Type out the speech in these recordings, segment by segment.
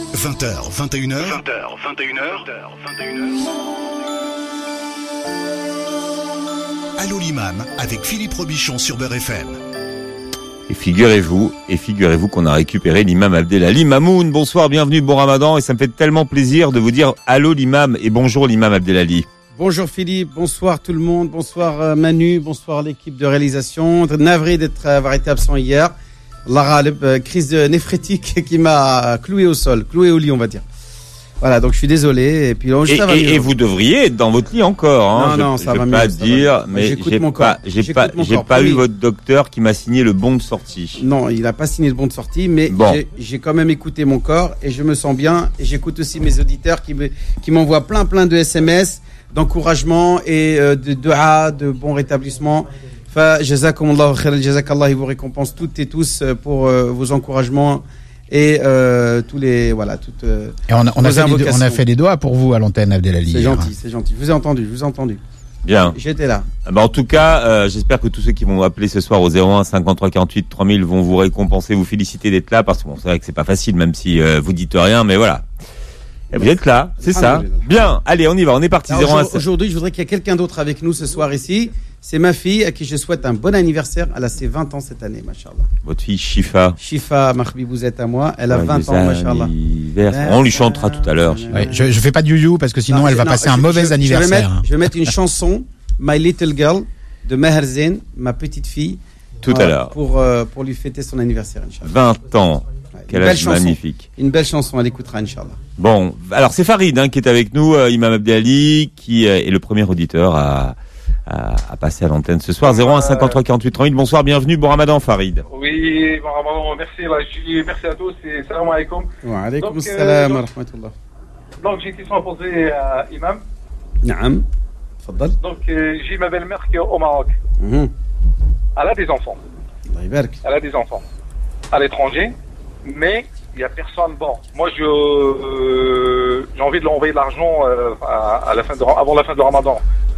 20h, 21h. 20h, 21h. Allô l'imam avec Philippe Robichon sur Beurre FM. Et figurez-vous qu'on a récupéré l'imam Abdelali. Mamoun, bonsoir, bienvenue, bon ramadan. Et ça me fait tellement plaisir de vous dire allô l'imam et bonjour l'imam Abdelali. Bonjour Philippe, bonsoir tout le monde, bonsoir Manu, bonsoir l'équipe de réalisation. Navré avoir été absent hier. Crise néphrétique qui m'a cloué au lit on va dire. Voilà, donc je suis désolé. Et puis et vous devriez être dans votre lit encore. Hein. Non, ça va mieux. Pas dire, mais j'ai pas eu votre docteur qui m'a signé le bon de sortie. Non, il n'a pas signé le bon de sortie, mais bon. J'ai quand même écouté mon corps et je me sens bien. Et j'écoute aussi mes auditeurs qui m'envoient plein de SMS, d'encouragement et de dua, de bon rétablissement. Jazakumullahu khair al-jazakallah, il vous récompense toutes et tous pour vos encouragements. Et tous les toutes et on a fait des doigts pour vous à l'antenne Abdelali. C'est gentil. Je vous ai entendu. Bien. J'étais là. En tout cas, j'espère que tous ceux qui vont appeler ce soir au 01 53 48 3000 vont vous récompenser, vous féliciter d'être là, parce que c'est vrai que c'est pas facile, même si vous dites rien, mais voilà. Et vous êtes là, c'est ça. Bien. Allez, on y va. On est parti. Aujourd'hui, je voudrais qu'il y ait quelqu'un d'autre avec nous ce soir ici. C'est ma fille à qui je souhaite un bon anniversaire. Elle a ses 20 ans cette année, machallah. Votre fille Shifa. Shifa, Mahbi, vous êtes à moi. Elle a 20 ans, machallah. On lui chantera tout à l'heure. Ouais, je fais pas de you parce que sinon elle va passer un mauvais anniversaire. Je vais mettre une chanson, My Little Girl, de Meher Zain, ma petite fille. Tout à l'heure. Pour lui fêter son anniversaire, Inch'Allah. 20 ans. Quel âge magnifique. Une belle chanson, elle écoutera, Inch'Allah. Bon, alors c'est Farid qui est avec nous, Imam Abdelali, qui est le premier auditeur à passer à l'antenne ce soir. 01 53 48 3000. Bonsoir, bienvenue, bon ramadan Farid. Oui, bon ramadan, merci à tous et salam alaikum. Wa alaikum salam wa rahmatullah. Donc j'ai une question à poser à Imam. Naam, tfaddal. Donc j'ai ma belle-mère qui est au Maroc. Elle a des enfants. Allah yabarak. Elle a des enfants à l'étranger, mais il n'y a personne. Bon, moi j'ai envie de lui envoyer de l'argent avant la fin de Ramadan.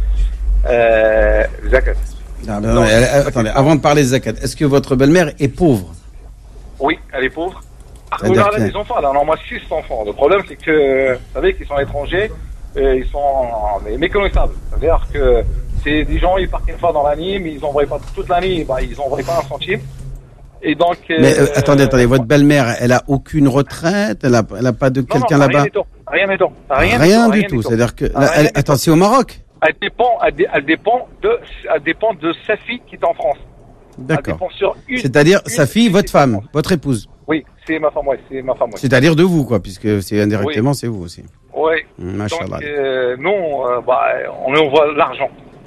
Zakat. Attendez, avant de parler de zakat, est-ce que votre belle-mère est pauvre? Oui, elle est pauvre. Elle a des enfants, elle a normalement 6 enfants. Le problème, c'est que, vous savez, qu'ils sont étrangers, ils sont méconnaissables. C'est-à-dire que c'est des gens, ils partent une fois dans l'année, mais ils n'envoient pas toute l'année, ils n'envoient pas un centime. Et donc. Mais attendez, votre belle-mère, elle a aucune retraite, elle a pas de quelqu'un là-bas? Rien du tout. C'est-à-dire que, attends, c'est au Maroc? Elle dépend de sa fille qui est en France. D'accord. C'est-à-dire sa fille, votre femme, votre épouse. Oui, c'est ma femme, C'est-à-dire de vous, quoi, puisque c'est indirectement, oui. C'est vous aussi. Oui. Machallah. Donc, nous, on envoie l'argent.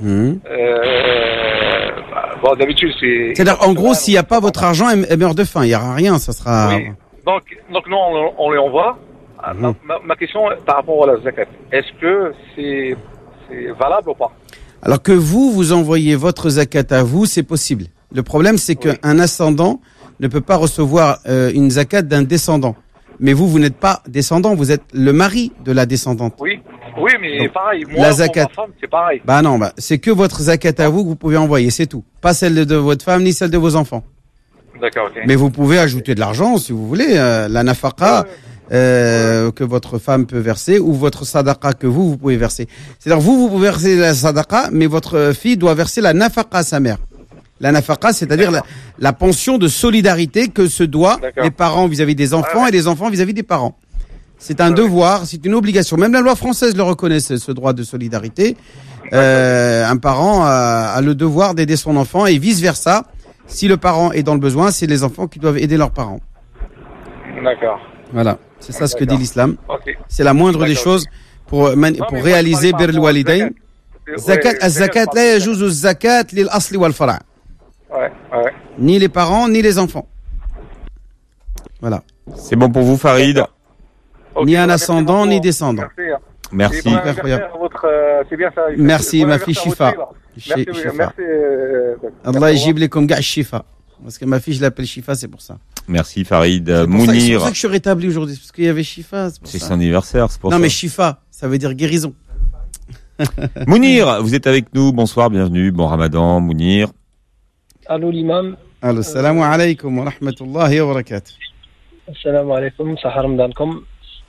D'habitude, c'est. C'est-à-dire, en gros, s'il n'y a pas votre argent, elle meurt de faim. Il n'y aura rien, ça sera. Oui. Donc nous, on les envoie. Ma question par rapport à la zakat, est-ce que c'est valable ou pas? Alors que vous envoyez votre zakat à vous, c'est possible. Le problème, c'est qu'un ascendant ne peut pas recevoir une zakat d'un descendant. Mais vous n'êtes pas descendant, vous êtes le mari de la descendante. Oui, mais donc, pareil, moi, la zakat, pour ma femme, c'est pareil. C'est que votre zakat à vous que vous pouvez envoyer, c'est tout. Pas celle de votre femme, ni celle de vos enfants. D'accord, ok. Mais vous pouvez ajouter de l'argent, si vous voulez, la nafaqa. Que votre femme peut verser ou votre sadaqa que vous pouvez verser. C'est-à-dire vous pouvez verser la sadaqa, mais votre fille doit verser la nafaqa à sa mère. La nafaqa, c'est-à-dire la pension de solidarité que se doit les parents vis-à-vis des enfants et les enfants vis-à-vis des parents. C'est un devoir, c'est une obligation. Même la loi française le reconnaît, ce droit de solidarité. Un parent a le devoir d'aider son enfant et vice-versa. Si le parent est dans le besoin, c'est les enfants qui doivent aider leurs parents. D'accord. Voilà, c'est ça ce que dit l'islam. Okay. C'est la moindre des choses pour réaliser bir al-walidayn. Az-zakat la yajuzu az-zakat lil asli wal fara'. Ni les parents ni les enfants. Voilà. C'est bon pour vous Farid? Okay, ni un ascendant ni descendant. Merci. C'est bien ça. Merci ma fille Shifa. Merci. Allah yajib lakum ga' shifa. Parce que ma fille, je l'appelle Shifa, c'est pour ça. Merci Farid. Mounir. C'est pour ça que je suis rétabli aujourd'hui, parce qu'il y avait Shifa. C'est son anniversaire, c'est pour ça. Non mais Shifa, ça veut dire guérison. Mounir, vous êtes avec nous. Bonsoir, bienvenue. Bon Ramadan, Mounir. Allô l'imam. Allô, salam alaikum wa rahmatullahi wa barakatuh. Salam alaikum, sahar ramadankum.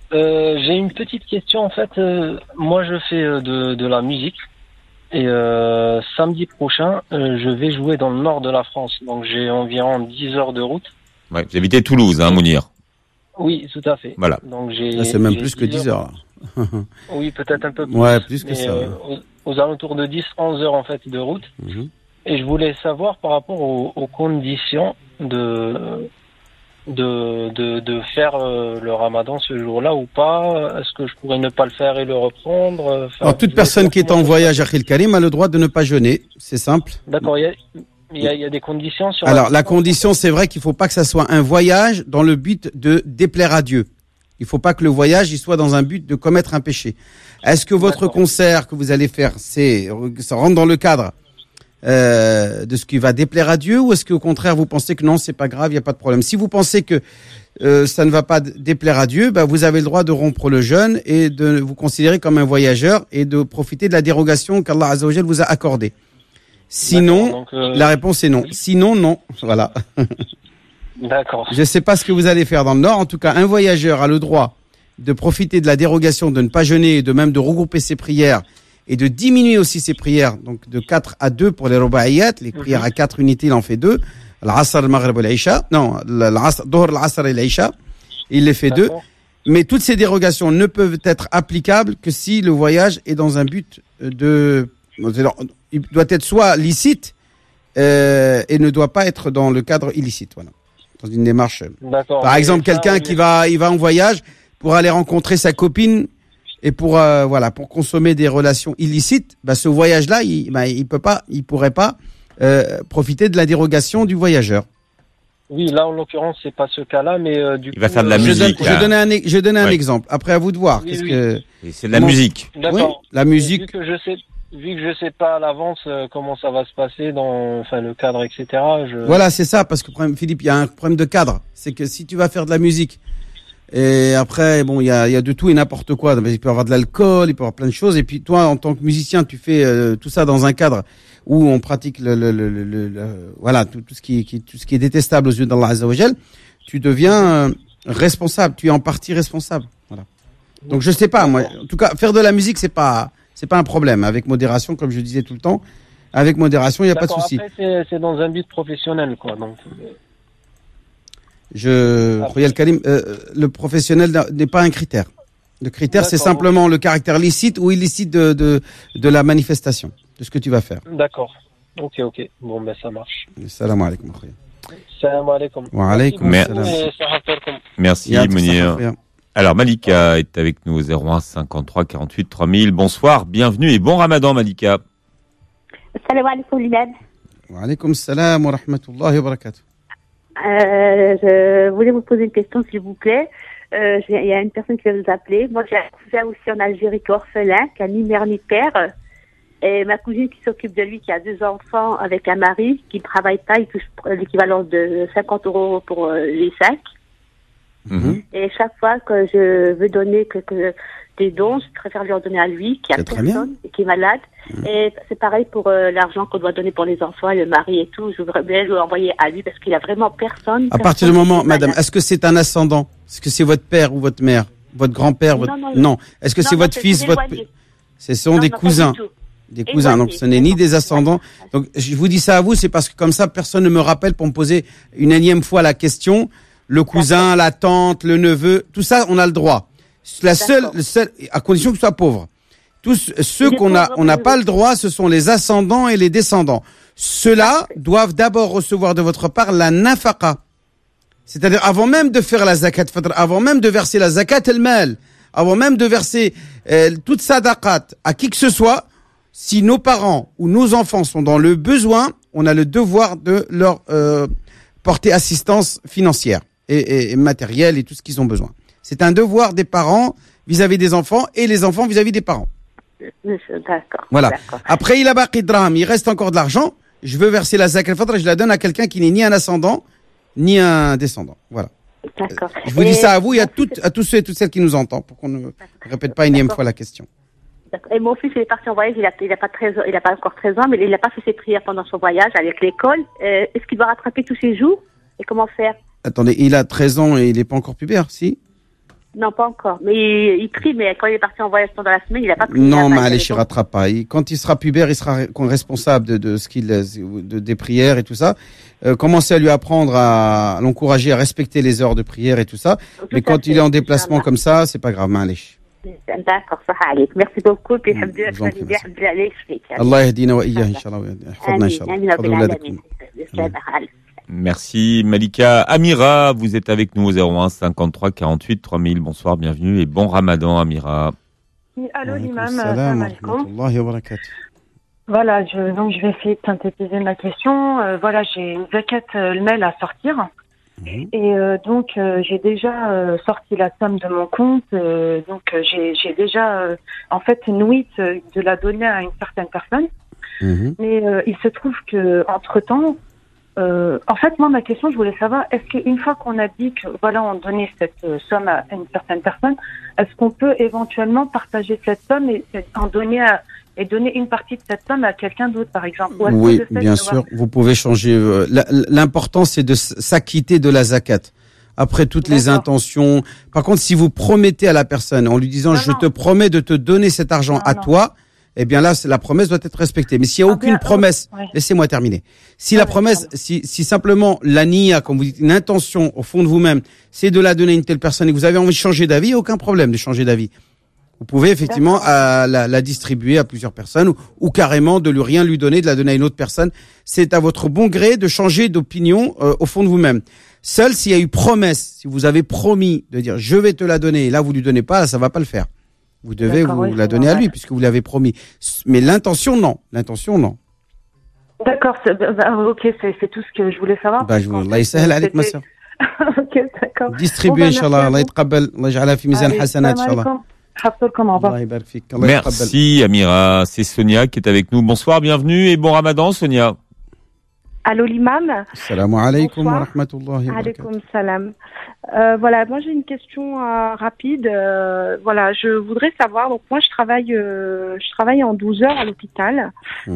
J'ai une petite question en fait. Moi, je fais de la musique et samedi prochain, je vais jouer dans le nord de la France. Donc, j'ai environ 10 heures de route. Ouais, vous habitez Toulouse, hein, Mounir? Oui, tout à fait. Voilà. Donc, C'est même plus que 10 heures. Là. Oui, peut-être un peu plus. Ouais, plus que ça. Aux alentours de 10-11 heures en fait de route. Et je voulais savoir par rapport aux conditions de faire le ramadan ce jour-là ou pas. Est-ce que je pourrais ne pas le faire et le reprendre? Alors, toute personne qui est en voyage, Akhil Karim, a le droit de ne pas jeûner. C'est simple. D'accord, il y a des conditions sur Alors, la condition, c'est vrai qu'il faut pas que ça soit un voyage dans le but de déplaire à Dieu. Il faut pas que le voyage, il soit dans un but de commettre un péché. Est-ce que votre concert que vous allez faire, ça rentre dans le cadre de ce qui va déplaire à Dieu, ou est-ce qu'au contraire vous pensez que non, c'est pas grave, il y a pas de problème? Si vous pensez que ça ne va pas déplaire à Dieu, bah, vous avez le droit de rompre le jeûne et de vous considérer comme un voyageur et de profiter de la dérogation qu'Allah Azza wa Jal vous a accordée. Sinon, la réponse est non. Sinon, non. Voilà. D'accord. Je sais pas ce que vous allez faire dans le Nord. En tout cas, un voyageur a le droit de profiter de la dérogation, de ne pas jeûner et de même de regrouper ses prières et de diminuer aussi ses prières, donc de 4 à 2 pour les rubaiyat, les prières à 4 unités, il en fait 2. L'Asr, le Maghrib et l'Isha. Non, l'Asr, Dhuhr, l'Asr et l'Isha. Il les fait 2. Mais toutes ces dérogations ne peuvent être applicables que si le voyage est dans un but il doit être soit licite, et ne doit pas être dans le cadre illicite, voilà. Dans une démarche. D'accord. Par exemple, quelqu'un qui va en voyage pour aller rencontrer sa copine et pour consommer des relations illicites, bah ce voyage-là, il pourrait pas profiter de la dérogation du voyageur. Oui, là en l'occurrence, c'est pas ce cas-là, mais du coup, il va faire de la musique. Je donne un exemple. Après, à vous de voir. Oui, c'est de la musique. D'accord. Oui, la musique. Vu que je sais pas à l'avance comment ça va se passer dans le cadre, etc. Voilà, c'est ça, parce que Philippe, il y a un problème de cadre. C'est que si tu vas faire de la musique, et après, bon, il y a de tout et n'importe quoi. Il peut y avoir de l'alcool, il peut y avoir plein de choses. Et puis toi, en tant que musicien, tu fais tout ça dans un cadre où on pratique voilà, tout ce qui est détestable aux yeux d'Allah Azza wa Jal. Tu deviens responsable. Tu es en partie responsable. Voilà. Donc je sais pas, moi. En tout cas, faire de la musique, c'est pas un problème. Avec modération, comme je disais tout le temps. Avec modération, il n'y a pas de souci. Après, c'est dans un but professionnel, quoi. Donc. Royal Karim, le professionnel n'est pas un critère. Le critère, c'est simplement le caractère licite ou illicite de la manifestation, de ce que tu vas faire. D'accord. Ok. Bon, ben, ça marche. Salam alaikum. Salam alaikum. Wa alaikum salam. Merci, Mounir. Alors, Malika est avec nous au 01 53 48 3000. Bonsoir, bienvenue et bon ramadan, Malika. Salam alaikum, Liman. Wa alaikum salam wa rahmatullahi wa barakatuh. Je voulais vous poser une question, s'il vous plaît. Il y a une personne qui va vous appeler. Moi, j'ai un cousin aussi en Algérie qui est orphelin, qui a ni mère ni père. Et ma cousine qui s'occupe de lui, qui a 2 enfants avec un mari, qui ne travaille pas, il touche l'équivalent de 50 € pour les 5. Et chaque fois que je veux donner des dons, je préfère lui en donner à lui, qui a personne et qui est malade. Et c'est pareil pour l'argent qu'on doit donner pour les enfants, le mari et tout. Je voudrais bien lui envoyer à lui parce qu'il a vraiment personne. À partir du moment, madame, est-ce que c'est un ascendant? Est-ce que c'est votre père ou votre mère? Votre grand-père? Non. Est-ce que c'est votre fils? Ce sont des cousins. Des cousins, donc ce n'est ni des ascendants. Donc je vous dis ça à vous, c'est parce que comme ça, personne ne me rappelle pour me poser une énième fois la question. Le cousin, la tante, le neveu, tout ça, on a le droit. Le seul, à condition que ce soit pauvre. Tous ceux on n'a pas le droit, ce sont les ascendants et les descendants. Ceux-là doivent d'abord recevoir de votre part la nafaqa. C'est-à-dire, avant même de faire la zakat fitr, avant même de verser la zakat al-mal, avant même de verser toute sadaqat à qui que ce soit, si nos parents ou nos enfants sont dans le besoin, on a le devoir de leur porter assistance financière et matérielle et tout ce qu'ils ont besoin. C'est un devoir des parents vis-à-vis des enfants et les enfants vis-à-vis des parents. D'accord. Voilà. Après, il a baqi draham, il reste encore de l'argent. Je veux verser la zakat al-fitr et je la donne à quelqu'un qui n'est ni un ascendant ni un descendant. Voilà. D'accord. Je vous dis ça à vous et à tous ceux et toutes celles qui nous entendent pour qu'on ne répète pas énième fois la question. D'accord. Et mon fils, il est parti en voyage, il a pas encore 13 ans, mais il n'a pas fait ses prières pendant son voyage avec l'école. Est-ce qu'il doit rattraper tous ses jours? Et comment faire? Attendez, il a 13 ans et il n'est pas encore pubère, si? Non, pas encore. Mais il prie, mais quand il est parti en voyage pendant la semaine, il n'a pas prié. Non, mais allez, il rattrape pas. Quand il sera pubère, il sera responsable de ce des prières et tout ça. Commencez à lui apprendre à l'encourager à respecter les heures de prière et tout ça. Mais quand il est en déplacement comme ça, c'est pas grave, allez. D'accord, ça va aller. Merci beaucoup. Puis, Allah yahdina wa iyah, Inch'Allah. Yahfadna, Inch'Allah. Merci Malika. Amira, vous êtes avec nous au 01 53 48 3000. Bonsoir, bienvenue et bon Ramadan Amira. Allô l'imam, salam alaikum. Voilà, donc je vais essayer de synthétiser ma question. Voilà, j'ai une zakat al-mal à sortir. Et donc j'ai déjà sorti la somme de mon compte. Donc j'ai déjà en fait noué de la donner à une certaine personne. Mais il se trouve que entre-temps, en fait, moi, ma question, je voulais savoir, est-ce qu'une fois qu'on a dit que, voilà, on donnait cette somme à une certaine personne, est-ce qu'on peut éventuellement partager cette somme et donner une partie de cette somme à quelqu'un d'autre, par exemple? Oui, bien sûr, vous pouvez changer. L'important, c'est de s'acquitter de la zakat. Après toutes les intentions. Par contre, si vous promettez à la personne en lui disant, je te promets de te donner cet argent à toi, eh bien là, la promesse doit être respectée. Mais s'il n'y a aucune promesse, laissez-moi terminer. Si la promesse, si simplement la niya, comme vous dites, une intention au fond de vous-même, c'est de la donner à une telle personne et que vous avez envie de changer d'avis, aucun problème de changer d'avis. Vous pouvez effectivement la distribuer à plusieurs personnes ou carrément de rien lui donner, de la donner à une autre personne. C'est à votre bon gré de changer d'opinion au fond de vous-même. Seul s'il y a eu promesse, si vous avez promis de dire je vais te la donner et là vous lui donnez pas, là, ça va pas le faire. Vous devez vous la donner à lui puisque vous l'avez promis. Mais l'intention, non. D'accord. Ok, c'est tout ce que je voulais savoir. Allah yasahel alayk ma sœur. Ok, d'accord. Distribuez, Inch'Allah. Allah yatqabbal. Allah yaj'ala fi mizan hasanat, Inch'Allah. Merci Amira. C'est Sonia qui est avec nous. Bonsoir, bienvenue et bon Ramadan, Sonia. Allô l'imam. Salam alaikum wa rahmatullahi wa barakatuh. Alaikum salam. Voilà, moi j'ai une question rapide. Voilà, je voudrais savoir. Donc moi je travaille en 12 heures à l'hôpital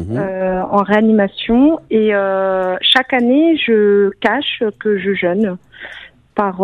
en réanimation et chaque année je cache que je jeûne par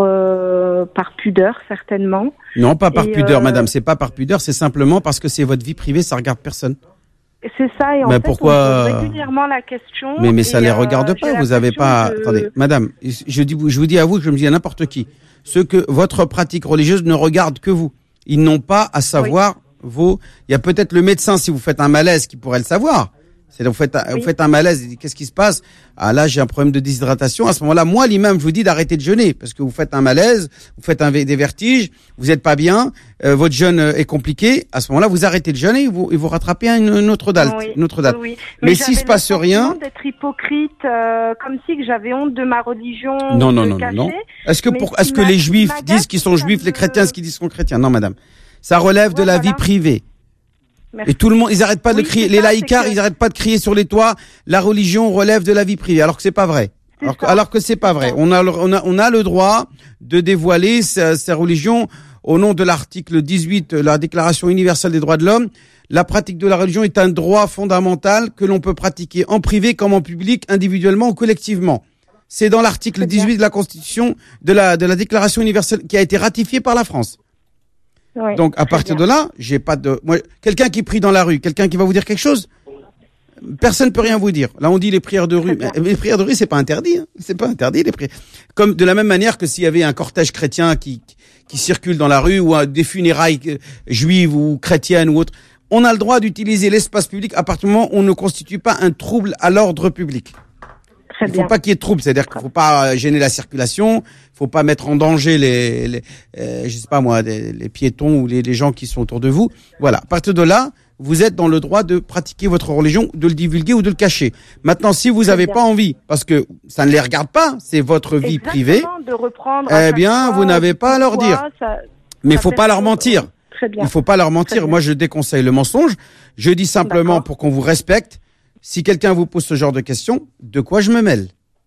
pudeur certainement. Non, pas par pudeur, madame. C'est pas par pudeur, c'est simplement parce que c'est votre vie privée, ça regarde personne. C'est ça, et en fait, pourquoi... on pose régulièrement la question. Mais ça les regarde pas, vous avez pas... Attendez, madame, je vous dis à vous que je me dis à n'importe qui. Ceux que votre pratique religieuse ne regarde que vous. Ils n'ont pas à savoir il y a peut-être le médecin, si vous faites un malaise, qui pourrait le savoir. C'est vous faites un malaise, qu'est-ce qui se passe? Ah là, j'ai un problème de déshydratation. À ce moment-là, moi, l'imam, je vous dis d'arrêter de jeûner parce que vous faites un malaise, vous faites des vertiges, vous n'êtes pas bien, votre jeûne est compliqué. À ce moment-là, vous arrêtez de jeûner et vous rattrapez une autre date. Oui. Mais s'il se passe rien, d'être hypocrite, comme si que j'avais honte de ma religion. Non. Est-ce que les juifs disent qu'ils sont juifs, les chrétiens disent qu'ils sont chrétiens? Non, madame. Ça relève de la vie privée. Merci. Et tout le monde, ils arrêtent pas de crier, les laïcards, ils arrêtent pas de crier sur les toits, la religion relève de la vie privée, alors que c'est pas vrai. Alors que c'est pas vrai. On a le droit de dévoiler sa religion au nom de l'article 18 de la Déclaration universelle des droits de l'homme. La pratique de la religion est un droit fondamental que l'on peut pratiquer en privé comme en public, individuellement ou collectivement. C'est dans l'article 18 de la Constitution de la Déclaration universelle qui a été ratifiée par la France. Ouais, donc à partir de là, quelqu'un qui prie dans la rue, quelqu'un qui va vous dire quelque chose, personne peut rien vous dire. Là on dit les prières de rue, mais les prières de rue c'est pas interdit, c'est pas interdit les prières. Comme de la même manière que s'il y avait un cortège chrétien qui circule dans la rue ou des funérailles juives ou chrétiennes ou autres, on a le droit d'utiliser l'espace public à partir du moment où on ne constitue pas un trouble à l'ordre public. Il faut pas qu'il y ait de trouble, c'est-à-dire qu'il faut pas gêner la circulation, il faut pas mettre en danger les piétons ou les gens qui sont autour de vous. Voilà. À partir de là, vous êtes dans le droit de pratiquer votre religion, de le divulguer ou de le cacher. Maintenant, si vous n'avez pas envie, parce que ça ne les regarde pas, c'est votre vie privée, eh bien, vous n'avez pas à leur dire. Mais il faut pas leur mentir. Il faut pas leur mentir. Moi, je déconseille le mensonge. Je dis simplement pour qu'on vous respecte. Si quelqu'un vous pose ce genre de questions, de quoi je me mêle?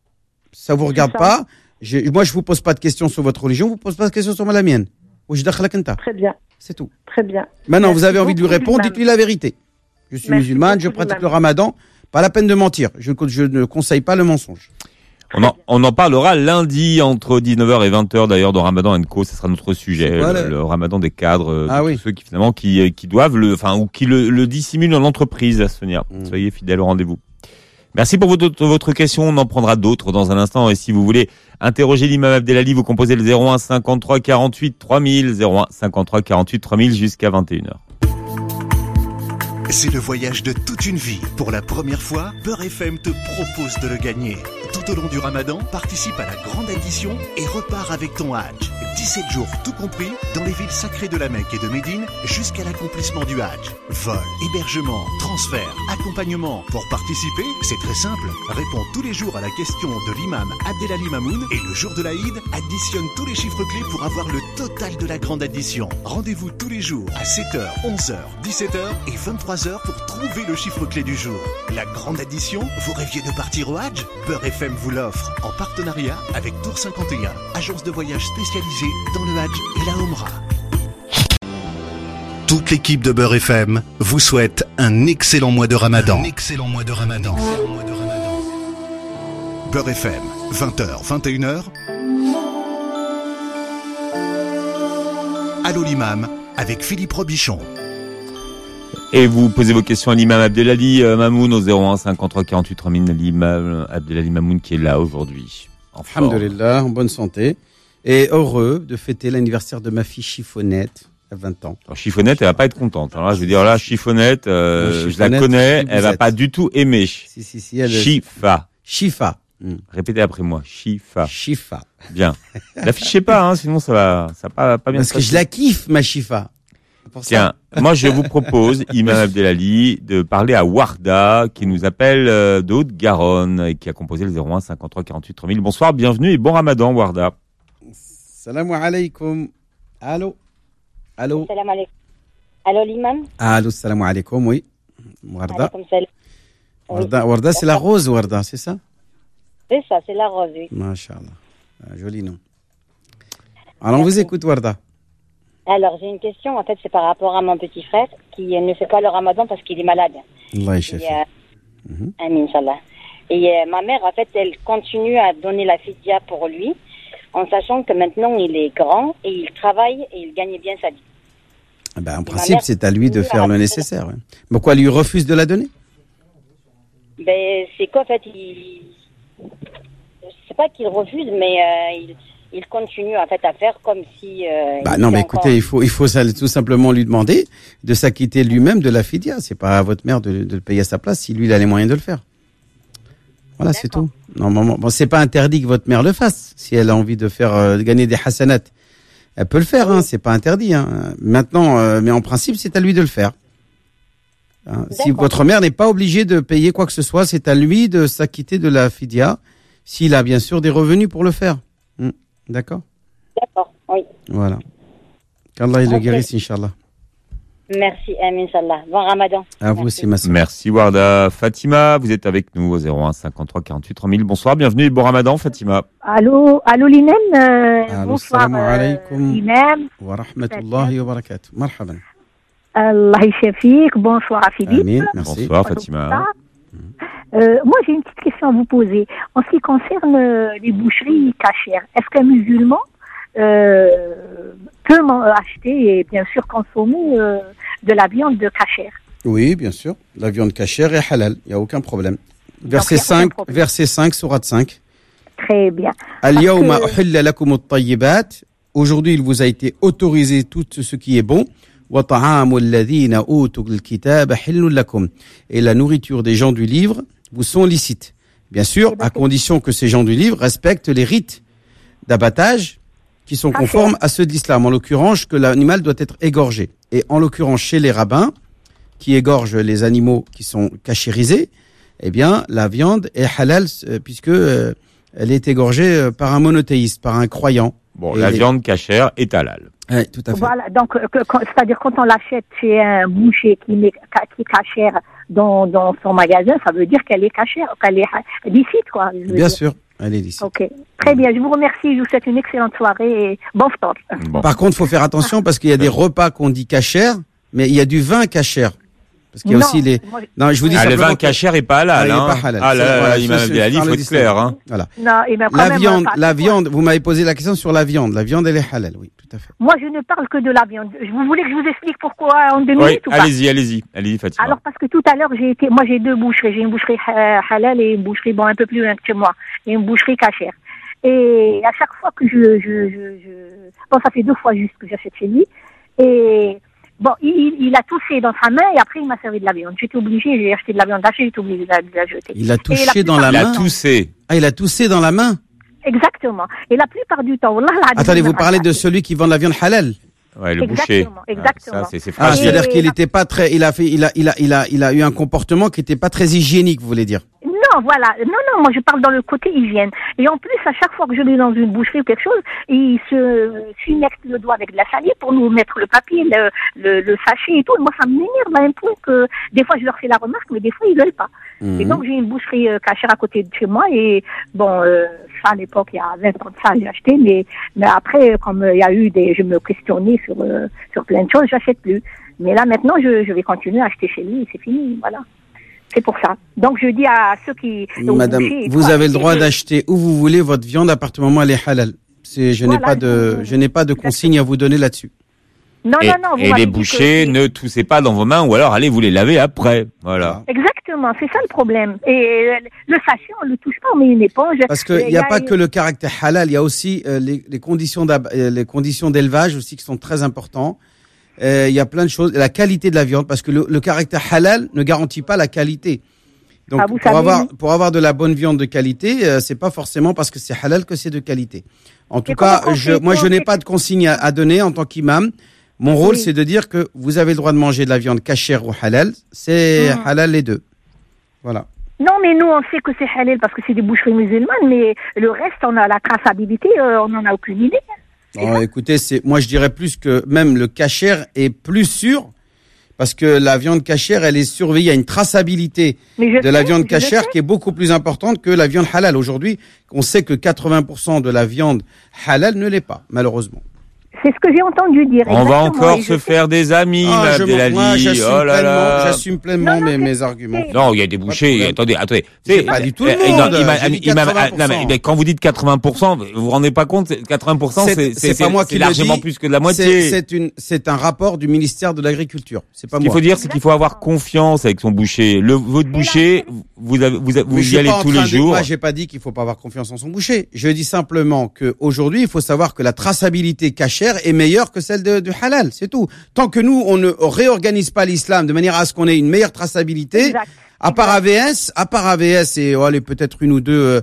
Ça vous regarde pas. Moi, je vous pose pas de questions sur votre religion, vous pose pas de questions sur la mienne. Très bien. C'est tout. Très bien. Maintenant, vous avez envie de lui répondre, dites-lui la vérité. Je suis musulmane, je pratique le ramadan. Pas la peine de mentir. Je ne conseille pas le mensonge. On en parlera lundi entre 19h et 20h d'ailleurs dans Ramadan & Co. Ce sera notre sujet, le Ramadan des cadres, tous ceux qui finalement qui doivent ou qui le dissimulent dans l'entreprise, Sonia. Soyez fidèles au rendez-vous. Merci pour votre question. On en prendra d'autres dans un instant. Et si vous voulez interroger l'imam Abdelali, vous composez le 01 53 48 3000, 01 53 48 3000 jusqu'à 21h. C'est le voyage de toute une vie. Pour la première fois, Beurre FM te propose de le gagner. Tout au long du Ramadan, participe à la grande addition et repars avec ton Hajj. 17 jours tout compris dans les villes sacrées de la Mecque et de Médine jusqu'à l'accomplissement du Hajj. Vol, hébergement, transfert, accompagnement. Pour participer, c'est très simple. Réponds tous les jours à la question de l'imam Abdelali Mamoun et le jour de l'Aïd, additionne tous les chiffres clés pour avoir le total de la grande addition. Rendez-vous tous les jours à 7h, 11h, 17h et 23h pour trouver le chiffre clé du jour. La grande addition, vous rêviez de partir au Hajj? Beurre FM vous l'offre en partenariat avec Tour 51, agence de voyage spécialisée dans le Hajj et la Omra. Toute l'équipe de Beurre FM vous souhaite un excellent mois de Ramadan. Beurre FM, 20h, 21h. Allô l'imam avec Philippe Robichon. Et vous posez vos questions à l'imam Abdelali Mamoun au 01 53 48 3000. L'imam Abdelali Mamoun qui est là aujourd'hui. Alhamdulillah, en bonne santé. Et heureux de fêter l'anniversaire de ma fille Chiffonnette à 20 ans. Alors, Chiffonnette, elle va pas être contente. Alors là, je veux dire, Chiffonnette, je la connais, elle va pas du tout aimer. Si, elle Chifa. Répétez après moi. Chifa. Bien. L'affichez pas, sinon ça va pas bien. Parce que je la kiffe, ma Chifa. Tiens, moi je vous propose, Imam Abdelali, de parler à Warda, qui nous appelle de Haute-Garonne et qui a composé le 01 53 48 3000. Bonsoir, bienvenue et bon Ramadan, Warda. Salam alaikum. Allô. Salam alaikum. Allô l'imam. Allô, salam alaikum, oui. Warda. Oui. Warda, c'est la rose, Warda, c'est ça? C'est ça, c'est la rose, oui. Masha'Allah. Joli nom. Alors, on vous écoute, Warda. Alors, j'ai une question, en fait, c'est par rapport à mon petit frère qui ne fait pas le Ramadan parce qu'il est malade. Allah shafi. Amin, Inch'Allah. Et ma mère, en fait, elle continue à donner la fidya pour lui, en sachant que maintenant, il est grand et il travaille et il gagne bien sa vie. En principe, c'est à lui de faire le nécessaire. Ouais. Pourquoi lui refuse de la donner? C'est qu'en fait, c'est pas qu'il refuse, mais il continue en fait à faire comme si. Non, mais écoutez, il faut tout simplement lui demander de s'acquitter lui-même de la fidya. C'est pas à votre mère de le payer à sa place si lui il a les moyens de le faire. Voilà, c'est tout. Normalement, c'est pas interdit que votre mère le fasse. Si elle a envie de faire gagner des hasanat, elle peut le faire. C'est pas interdit. Maintenant, mais en principe, c'est à lui de le faire. Si votre mère n'est pas obligée de payer quoi que ce soit, c'est à lui de s'acquitter de la fidya, s'il a bien sûr des revenus pour le faire. D'accord, oui. Voilà. Qu'Allah le guérisse, Inch'Allah. Merci, Inch'Allah. Bon Ramadan. À vous aussi, ma soeur. Merci, Warda. Fatima, vous êtes avec nous au 01 53 48 3000. Bonsoir, bienvenue et bon Ramadan, Fatima. Allô, l'imam. Bonsoir, salam alaikum. L'imam. Wa rahmatullahi wa barakatuh. Marhaban. Allah yashafik. Bonsoir à Philippe. Amin, merci. Bonsoir, Fatima. Moi, j'ai une petite question à vous poser. En ce qui concerne les boucheries cachères, est-ce qu'un musulman peut acheter et bien sûr consommer de la viande de cachère? Oui, bien sûr. La viande cachère est halal. Il n'y a aucun problème. Verset 5, sourate 5. Très bien. Al-yawma uhilla lakum at-tayyibat. Aujourd'hui, il vous a été autorisé tout ce qui est bon. Wa ta'amu alladhina utul kitaba hillun lakum. Et la nourriture des gens du livre vous sont licites. Bien sûr, à condition que ces gens du livre respectent les rites d'abattage qui sont conformes à ceux de l'islam. En l'occurrence, que l'animal doit être égorgé. Et en l'occurrence, chez les rabbins, qui égorgent les animaux qui sont cachérisés, eh bien, la viande est halal, puisque elle est égorgée par un monothéiste, par un croyant. Bon, la viande cachère est halal. Oui, tout à fait. Voilà, donc, c'est-à-dire quand on l'achète chez un boucher qui est cachère dans son magasin, ça veut dire qu'elle est cachère, qu'elle est licite, quoi. Bien sûr, elle est licite. Ok, très bien, je vous remercie, je vous souhaite une excellente soirée et bon stop. Bon. Par contre, il faut faire attention parce qu'il y a des repas qu'on dit cachère, mais il y a du vin cachère. Parce qu'il y a aussi les. Non, je vous dis le vin kasher est pas halal. Il est pas halal. Ah là, Imam Abdelali, il faut être clair. Hein. Voilà. Non, et ben la viande. Vous m'avez posé la question sur la viande. La viande, elle est halal, oui, tout à fait. Moi, je ne parle que de la viande. Vous voulez que je vous explique pourquoi en 2 minutes ou pas? Allez-y, Fatima. Alors parce que tout à l'heure moi j'ai 2 boucheries. J'ai une boucherie halal et une boucherie un peu plus loin que chez moi, et une boucherie kasher. Et à chaque fois que ça fait 2 fois juste que j'achète chez lui. Et bon, il a touché dans sa main et après il m'a servi de la viande. J'étais obligée, j'ai acheté de la viande hachée, j'étais obligée de la jeter. Il a touché dans la main. Il a toussé. Ah, il a toussé dans la main. Exactement. Et la plupart du temps, attendez, vous parlez de celui qui vend de la viande halal? Ouais, le boucher. Exactement. Ça, c'est fragile. C'est-à-dire qu'il était pas très, il a eu un comportement qui était pas très hygiénique, vous voulez dire? Non, voilà. Non, moi je parle dans le côté hygiène. Et en plus, à chaque fois que je vais dans une boucherie ou quelque chose, il se s'injecte le doigt avec de la salive pour nous mettre le papier, le sachet et tout. Et moi, ça m'énerve à un point que des fois je leur fais la remarque, mais des fois ils veulent pas. Et donc j'ai une boucherie kasher à côté de chez moi et bon, ça à l'époque il y a 20 ans de ça j'ai acheté, mais après comme il y a eu je me questionnais sur plein de choses, j'achète plus. Mais là maintenant je vais continuer à acheter chez lui et c'est fini, voilà. C'est pour ça. Donc je dis à ceux qui... Madame, vous avez le droit d'acheter où vous voulez votre viande à partir du moment où elle est halal. Je n'ai pas de consigne à vous donner là-dessus. Non. Et les bouchers, ne toussez pas dans vos mains ou alors allez vous les laver après. Voilà. Exactement, c'est ça le problème. Et le sachet, on le touche pas, on met une éponge. Parce qu'il n'y a pas que le caractère halal, il y a aussi les conditions d'élevage aussi qui sont très importantes. Il y a plein de choses. La qualité de la viande, parce que le caractère halal ne garantit pas la qualité. Donc, pour avoir de la bonne viande de qualité, c'est pas forcément parce que c'est halal que c'est de qualité. En tout cas, je n'ai pas de consigne à donner en tant qu'imam. Mon rôle, c'est de dire que vous avez le droit de manger de la viande kasher ou halal. C'est halal les deux. Voilà. Non, mais nous, on sait que c'est halal parce que c'est des boucheries musulmanes, mais le reste, on a la traçabilité, on n'en a aucune idée. Oh, écoutez, moi je dirais plus que même le kasher est plus sûr parce que la viande kasher, elle est surveillée. Il y a une traçabilité de la viande kasher qui est beaucoup plus importante que la viande halal. Aujourd'hui, on sait que 80% de la viande halal ne l'est pas, malheureusement. C'est ce que j'ai entendu dire. On va encore se faire des amis, Abdelali. J'assume pleinement mes arguments. Non, il y a des bouchers. Attendez. C'est pas du tout le monde. Quand vous dites 80%, vous vous rendez pas compte, 80%, c'est pas moi qui largement plus que de la moitié. C'est un rapport du ministère de l'Agriculture. C'est pas moi. Ce qu'il faut dire, c'est qu'il faut avoir confiance avec son boucher. Votre boucher, vous y allez tous les jours. Moi, j'ai pas dit qu'il faut pas avoir confiance en son boucher. Je dis simplement que aujourd'hui, il faut savoir que la traçabilité kasher est meilleure que celle du halal, c'est tout. Tant que nous, on ne réorganise pas l'islam de manière à ce qu'on ait une meilleure traçabilité, à part AVS et peut-être une ou deux,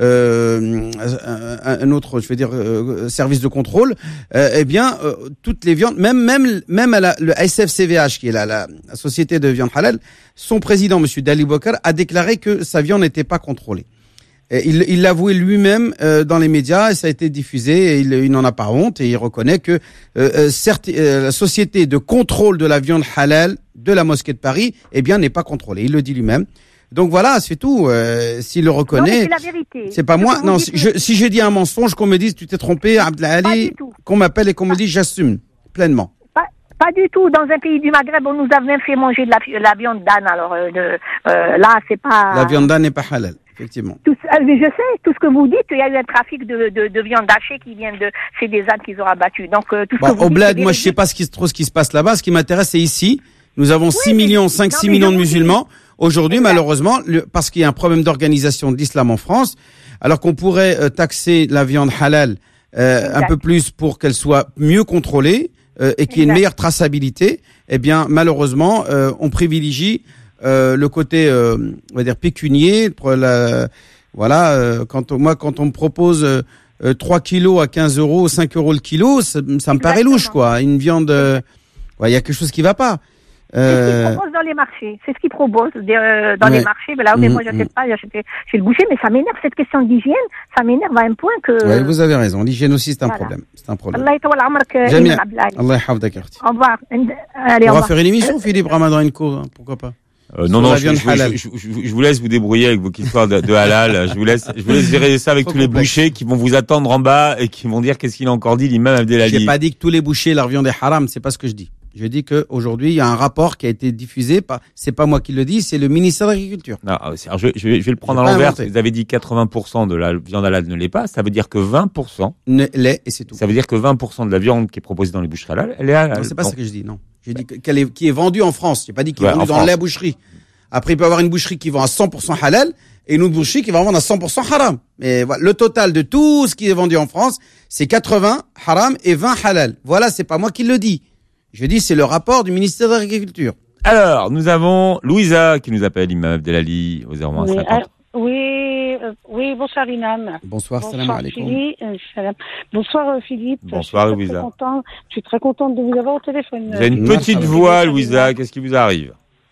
un autre, je veux dire, service de contrôle, toutes les viandes, même à le SFCVH, qui est la société de viande halal, son président, monsieur Dali Bokar, a déclaré que sa viande n'était pas contrôlée. Il l'avouait lui-même dans les médias et ça a été diffusé et il n'en a pas honte et il reconnaît que la société de contrôle de la viande halal de la mosquée de Paris n'est pas contrôlée. Il le dit lui-même. Donc voilà, c'est tout. S'il le reconnaît, c'est la vérité. C'est pas moi. Non, si j'ai dit un mensonge, qu'on me dise tu t'es trompé, Abdelali, qu'on m'appelle et qu'on me dise j'assume pleinement. Pas du tout. Dans un pays du Maghreb, on nous a même fait manger de la viande d'âne. Alors là, c'est pas. La viande d'âne n'est pas halal. Effectivement. Je sais, tout ce que vous dites, il y a eu un trafic de viande hachée qui vient c'est des ânes qu'ils ont abattus. Donc, tout ce que vous au bled, moi, je sais pas trop ce qui se passe là-bas. Ce qui m'intéresse, c'est ici. Nous avons 6 millions de musulmans. Aujourd'hui, malheureusement, parce qu'il y a un problème d'organisation de l'islam en France, alors qu'on pourrait taxer la viande halal un peu plus pour qu'elle soit mieux contrôlée et qu'il y ait une meilleure traçabilité, malheureusement, on privilégie le côté, on va dire pécunier. Quand on me propose 3 kilos à 15 euros, 5 euros le kilo, ça me paraît louche, quoi. Une viande, il y a quelque chose qui va pas. C'est ce qu'ils proposent dans les marchés. C'est ce qu'ils proposent dans les marchés. Mais moi, j'achète pas, j'achète chez le boucher. Mais ça m'énerve, cette question d'hygiène. Ça m'énerve à un point que... Oui, vous avez raison. L'hygiène aussi, c'est un problème. C'est un problème. Allah yatawal amark, Allah yahafdak. Au revoir. Allez, on va faire une émission, Philippe Ramadan Co. Pourquoi pas? Non, je vous laisse vous débrouiller avec vos histoires de halal. Je vous laisse gérer ça avec tous les bouchers qui vont vous attendre en bas et qui vont dire qu'est-ce qu'il a encore dit l'imam Abdelali. J'ai pas dit que tous les bouchers, leur viande est haram, c'est pas ce que je dis. Je dis qu'aujourd'hui, il y a un rapport qui a été diffusé. C'est pas moi qui le dis, c'est le ministère de l'Agriculture. Non, je vais le prendre à l'envers. Vous avez dit 80% de la viande halal ne l'est pas. Ça veut dire que 20% l'est et c'est tout. Ça veut dire que 20% de la viande qui est proposée dans les boucheries halal, elle est halal. Non, c'est pas ça que je dis, non. J'ai dit qui est vendue en France. J'ai pas dit qu'il est vendu dans la boucherie. Après, il peut y avoir une boucherie qui vend à 100% halal et une autre boucherie qui va vendre à 100% haram. Mais voilà, le total de tout ce qui est vendu en France, c'est 80 haram et 20 halal. Voilà, c'est pas moi qui le dis. Je dis, c'est le rapport du ministère de l'Agriculture. Alors, nous avons Louisa qui nous appelle, Imam Abdelali, au 0150. Oui, bonsoir Imam. Bonsoir, salam alaikum. Bonsoir Philippe. Bonsoir Louisa. Je suis très contente de vous avoir au téléphone. Vous avez une petite voix, Louisa, qu'est-ce qui vous arrive?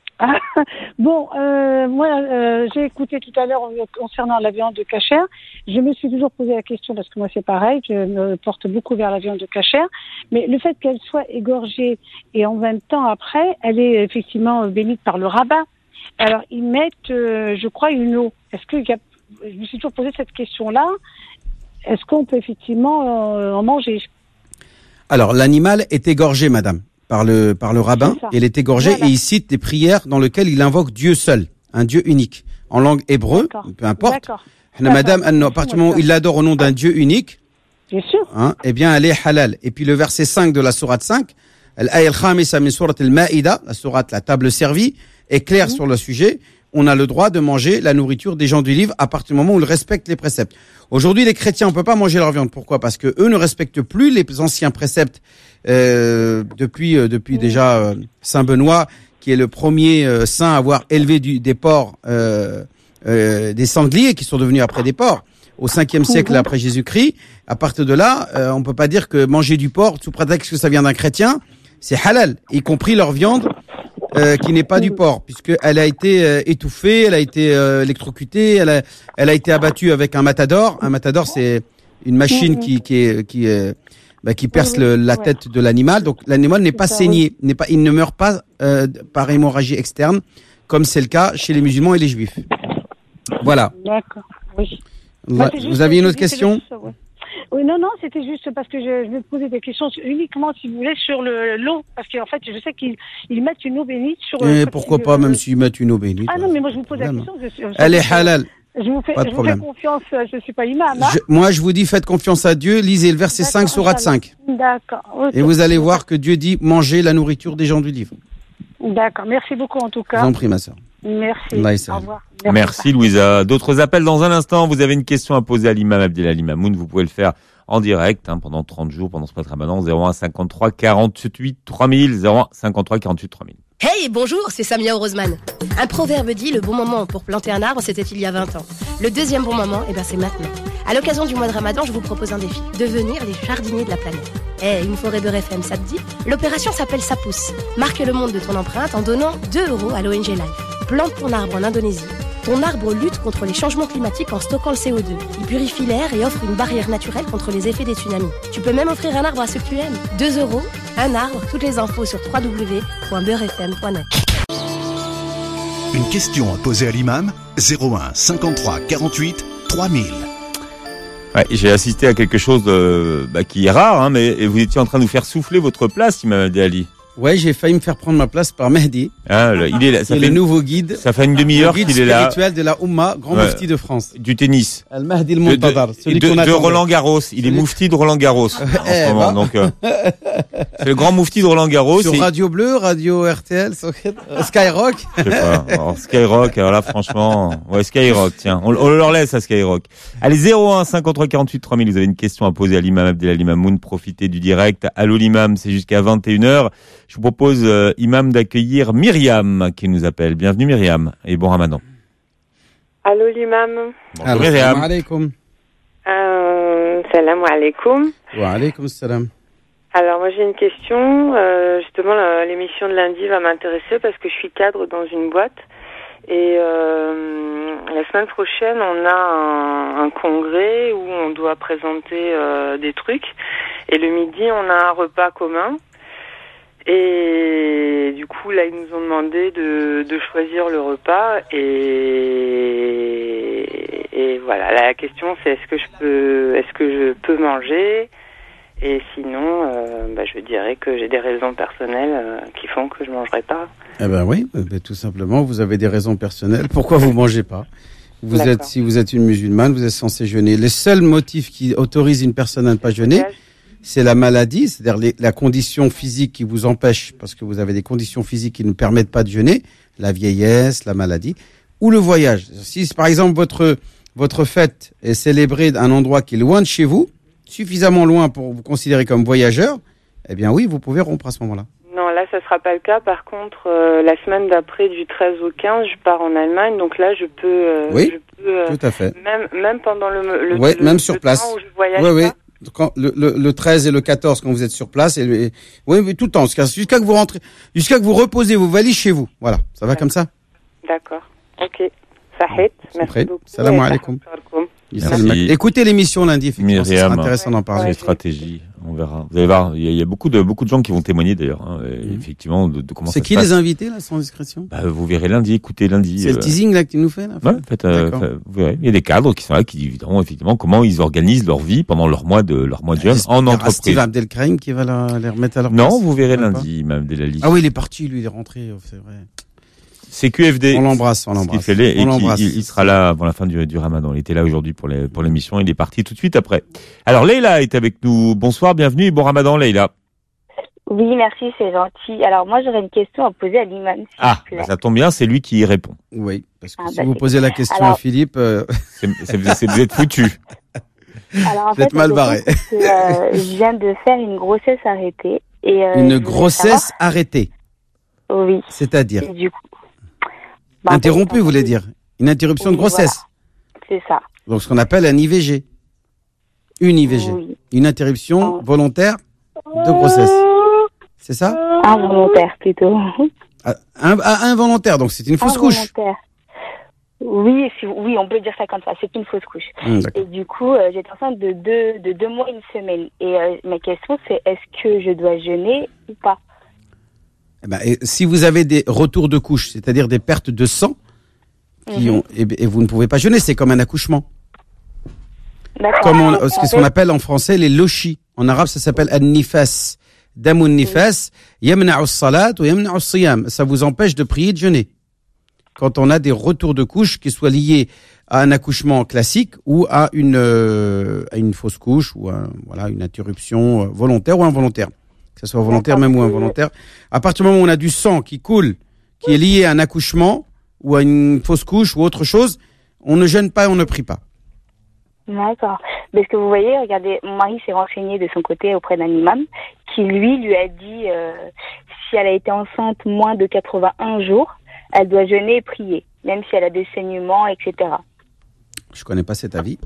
Bon, moi, j'ai écouté tout à l'heure concernant la viande de cachère. Je me suis toujours posé la question parce que moi c'est pareil, je me porte beaucoup vers la viande de cachère. Mais le fait qu'elle soit égorgée et en même temps après, elle est effectivement bénite par le rabbin. Alors ils mettent, je crois, une eau. Je me suis toujours posé cette question-là. Est-ce qu'on peut effectivement en manger? Alors l'animal est égorgé, madame. Par le rabbin, il est égorgé et il cite des prières dans lesquelles il invoque Dieu seul, un Dieu unique, en langue hébreu, peu importe. Madame, à partir du moment où il l'adore au nom d'un Dieu unique, bien sûr. Eh bien, elle est halal. Et puis le verset 5 de la sourate 5, al-aya al-khamisa min surat al-Ma'ida, la sourate la table servie, est claire sur le sujet. On a le droit de manger la nourriture des gens du livre à partir du moment où ils respectent les préceptes. Aujourd'hui, les chrétiens, on peut pas manger leur viande. Pourquoi? Parce que eux ne respectent plus les anciens préceptes depuis déjà Saint Benoît, qui est le premier saint à avoir élevé des porcs, des sangliers qui sont devenus après des porcs au 5e siècle après Jésus-Christ. À partir de là, on peut pas dire que manger du porc sous prétexte que ça vient d'un chrétien, c'est halal, y compris leur viande. Qui n'est pas du porc, puisqu'elle a été étouffée, elle a été électrocutée, elle a été abattue avec un matador. Un matador, c'est une machine qui perce la tête de l'animal. Donc l'animal n'est pas saigné, il ne meurt pas par hémorragie externe, comme c'est le cas chez les musulmans et les juifs. Voilà. D'accord. Oui. Vous aviez une autre question? Oui, non, c'était juste parce que je me posais des questions uniquement, si vous voulez, sur l'eau. Parce qu'en fait, je sais qu'ils mettent une eau bénite sur... pourquoi pas, même s'ils mettent une eau bénite? Ah non, mais moi, je vous pose la question. Elle est halal. Je vous fais confiance, je ne suis pas imam. Moi, je vous dis, faites confiance à Dieu, lisez le verset 5, sourate 5. D'accord. Okay. Et vous allez voir que Dieu dit, mangez la nourriture des gens du livre. D'accord, merci beaucoup en tout cas. Je vous en prie, ma sœur. Merci. Au revoir. Merci Louisa. D'autres appels dans un instant. Vous avez une question à poser à l'imam Abdelali Mamoun. Vous pouvez le faire en direct pendant 30 jours, pendant ce Ramadan. 01 53 48 3000. 01 53 48 3000. Hey, bonjour, c'est Samia Orozman. Un proverbe dit, le bon moment pour planter un arbre, c'était il y a 20 ans. Le deuxième bon moment, c'est maintenant. À l'occasion du mois de Ramadan, je vous propose un défi. Devenir les jardiniers de la planète. Une forêt Beurre FM, ça te dit? L'opération s'appelle Ça pousse. Marque le monde de ton empreinte en donnant 2 € à l'ONG Life. Plante ton arbre en Indonésie. Ton arbre lutte contre les changements climatiques en stockant le CO2. Il purifie l'air et offre une barrière naturelle contre les effets des tsunamis. Tu peux même offrir un arbre à ceux que tu aimes. 2 €, un arbre, toutes les infos sur www.beurrefm.net. Une question à poser à l'imam, 01 53 48 3000. Ouais, j'ai assisté à quelque chose qui est rare, mais vous étiez en train de nous faire souffler votre place, Imam Abdelali. Ouais, j'ai failli me faire prendre ma place par Mehdi. Il est là. C'est le nouveau guide. Ça fait une demi-heure qu'il est là. Le guide spirituel de la Oumma, grand mufti de France. Du tennis. Al-Mahdi al-Muntadar. De Roland Garros. Il est mufti de Roland Garros. En ce moment, donc, c'est le grand mufti de Roland Garros. Sur Radio Bleu, Radio RTL, Skyrock. Je sais pas. Alors, Skyrock, alors là, franchement, Skyrock, tiens. On leur laisse à Skyrock. Allez, 01 53 48 3000. Vous avez une question à poser à l'imam Abdelali Mamoun. Profitez du direct. Allô l'imam, c'est jusqu'à 21h. Je vous propose, imam, d'accueillir Myriam qui nous appelle. Bienvenue Myriam et bon Ramadan. Allô l'imam. Bonjour Myriam. Salam alaikum. Salam alaikum. Wa alaikum salam. Alors moi j'ai une question. Justement l'émission de lundi va m'intéresser parce que je suis cadre dans une boîte. Et la semaine prochaine, on a un congrès où on doit présenter des trucs. Et le midi, on a un repas commun. Et du coup, là, ils nous ont demandé de choisir le repas. Et voilà, la question, c'est est-ce que je peux manger? Et sinon, je dirais que j'ai des raisons personnelles qui font que je mangerai pas. Eh ben oui, tout simplement, vous avez des raisons personnelles. Pourquoi vous mangez pas? Si vous êtes une musulmane, vous êtes censé jeûner. Les seuls motifs qui autorisent une personne à ne pas jeûner, c'est la maladie, c'est-à-dire la condition physique qui vous empêche, parce que vous avez des conditions physiques qui ne permettent pas de jeûner, la vieillesse, la maladie, ou le voyage. Si, par exemple, votre fête est célébrée à un endroit qui est loin de chez vous, suffisamment loin pour vous considérer comme voyageur, eh bien oui, vous pouvez rompre à ce moment-là. Non, là, ça sera pas le cas. Par contre, la semaine d'après, du 13 au 15, je pars en Allemagne, donc là, je peux... tout à fait. Même pendant le même sur place. Temps où je voyage pas. Quand le 13 et le 14, quand vous êtes sur place, oui, tout le temps, jusqu'à que vous rentrez, jusqu'à que vous reposez vos valises chez vous. Voilà, ça va comme ça? D'accord. Ok. Sahid, merci beaucoup. Salam alaikum. Écoutez l'émission lundi, effectivement, ça sera intéressant d'en parler. Les stratégies, on verra. Vous allez voir, il y a beaucoup de gens qui vont témoigner d'ailleurs, effectivement, de comment ça se passe. C'est qui les invités, là, sans discrétion? Vous verrez lundi, écoutez lundi. C'est le teasing, là, que tu nous fais, là? Ouais, en fait, vous verrez. Il y a des cadres qui sont là, qui diront, effectivement, comment ils organisent leur vie pendant leur mois de jeûne en entreprise. Steve Abdelkrim qui va les remettre à leur place. Non, vous verrez lundi, même dès la liste. Ah oui, il est parti, lui, il est rentré, c'est vrai. C'est QFD. On l'embrasse. Il sera là avant la fin du Ramadan. Il était là aujourd'hui pour l'émission. Il est parti tout de suite après. Alors, Leïla est avec nous. Bonsoir, bienvenue et bon Ramadan, Leïla. Oui, merci, c'est gentil. Alors, moi, j'aurais une question à poser à l'imam. Ça tombe bien, c'est lui qui y répond. Oui, parce que si vous posez la question à Philippe, vous êtes foutu. Alors, en vous êtes mal barré. Je viens de faire une grossesse arrêtée. Une grossesse arrêtée? Oui. C'est-à-dire? Du coup. Interrompu, vous voulez dire? Une interruption de grossesse? Voilà. C'est ça. Donc, ce qu'on appelle un IVG. Une IVG. Oui. Une interruption volontaire de grossesse. C'est ça? Involontaire, plutôt. Involontaire, donc c'est une fausse couche. Oui, on peut dire ça comme ça. C'est une fausse couche. Et du coup, j'étais enceinte de 2 mois, 1 semaine. Et ma question, c'est est-ce que je dois jeûner ou pas? Si vous avez des retours de couche, c'est-à-dire des pertes de sang, et vous ne pouvez pas jeûner, c'est comme un accouchement. Comme ce qu'on appelle en français les lochis. En arabe, ça s'appelle an-nifas. Damun nifas, yamna'u as-salat wa yamna'u as-siyam. Ça vous empêche de prier, de jeûner. Quand on a des retours de couche qui soient liés à un accouchement classique ou à une fausse couche ou une interruption volontaire ou involontaire. Que ce soit volontaire même ou involontaire. À partir du moment où on a du sang qui coule, qui est lié à un accouchement ou à une fausse couche ou autre chose, on ne jeûne pas et on ne prie pas. D'accord. Parce que vous voyez, regardez, mon mari s'est renseigné de son côté auprès d'un imam qui, lui a dit si elle a été enceinte moins de 81 jours, elle doit jeûner et prier, même si elle a des saignements, etc. Je connais pas cet avis.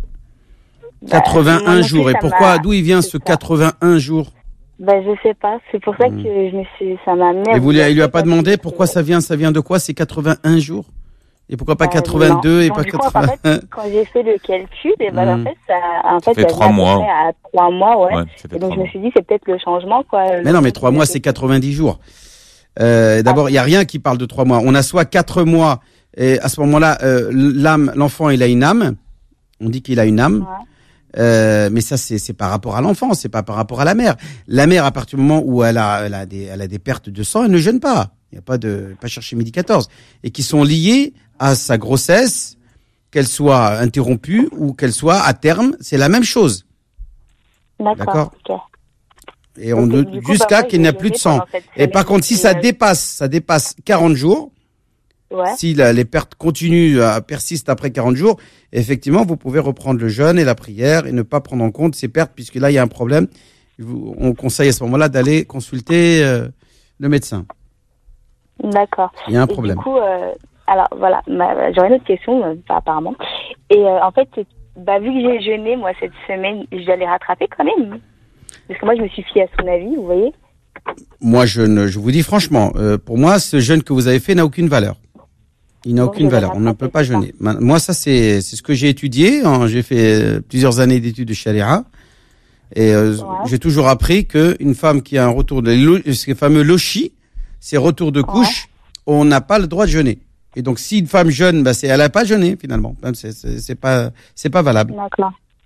81 jours. Et pourquoi, d'où il vient ce 81 jours? Je sais pas. C'est pour ça que ça m'a amené. Et il lui a pas demandé pourquoi ça vient de quoi ces 81 jours? Et pourquoi pas 82 et pas 80? En fait, quand j'ai fait le calcul, ça fait 3 mois. À 3 mois, ouais. Et donc je me suis dit c'est peut-être le changement, quoi. Mais non, mais 3 mois c'est 90 jours. D'abord, il y a rien qui parle de 3 mois. On a soit 4 mois et à ce moment-là, l'enfant il a une âme. On dit qu'il a une âme. Ouais. Mais ça c'est par rapport à l'enfant, c'est pas par rapport à la mère. La mère, à partir du moment où elle a des pertes de sang, elle ne jeûne pas. Il n'y a pas chercher midi 14 et qui sont liées à sa grossesse, qu'elle soit interrompue ou qu'elle soit à terme, c'est la même chose. D'accord. Okay. Et jusqu'à qu'il n'y a plus de sang. Et par contre, si ça dépasse 40 jours, si les pertes persistent après 40 jours, effectivement, vous pouvez reprendre le jeûne et la prière et ne pas prendre en compte ces pertes, puisque là, il y a un problème. On conseille à ce moment-là d'aller consulter le médecin. D'accord. Il y a un problème. Et du coup, alors voilà, j'aurais une autre question, apparemment. Et en fait, vu que j'ai jeûné, moi, cette semaine, je dois les rattraper quand même. Parce que moi, je me suis fiée à son avis, vous voyez. Moi, je vous dis franchement, pour moi, ce jeûne que vous avez fait n'a aucune valeur. Il n'a aucune valeur. On ne peut pas jeûner. Moi, ça, c'est ce que j'ai étudié. J'ai fait plusieurs années d'études de charia. Et j'ai toujours appris qu'une femme qui a un retour ces fameux lochis, ces retours de couche, on n'a pas le droit de jeûner. Et donc, si une femme jeûne, elle n'a pas jeûné, finalement. C'est pas valable. D'accord.